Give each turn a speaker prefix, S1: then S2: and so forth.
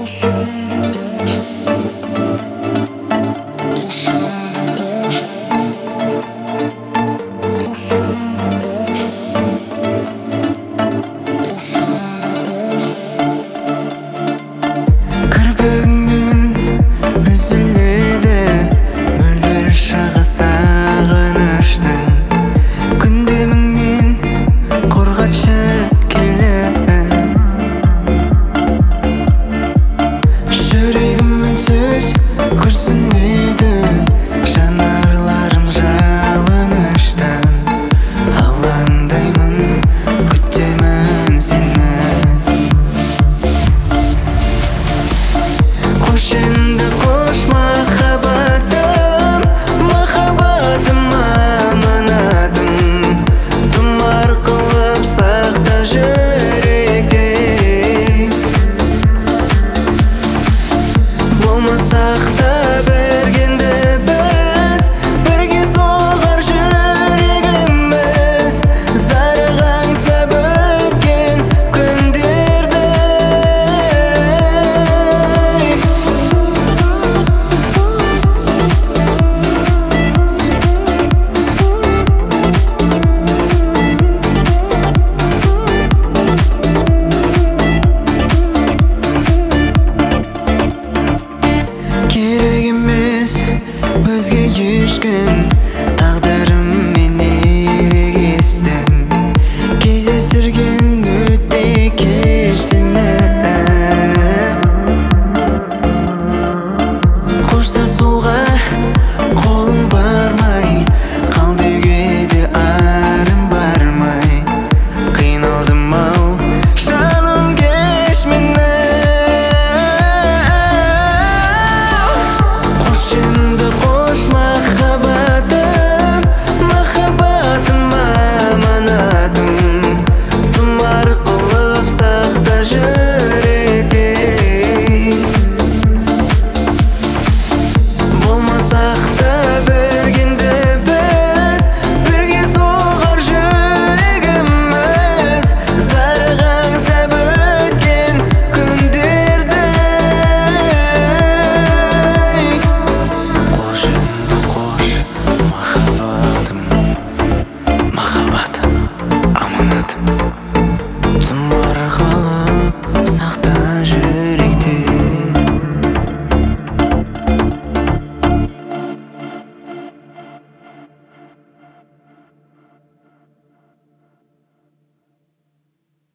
S1: ешкім тағдырыммен ерегестім. Кездестірген өте кеш сені, қоштасуға қолым бармай қалды, деуге де арым бармай. Қиналдым ау жаным, кеш мені. Қош енді қош махаббатым, махаббатым аманатым. Тұмар қылып сақта жүректе, болмасақ та біргенде біз, бірге соғар жүрегіміз. Зарыға аңсап өткен күндерді. Қош енді қош махаббатым, махаббатым аманатым. Тұмар қылып сақта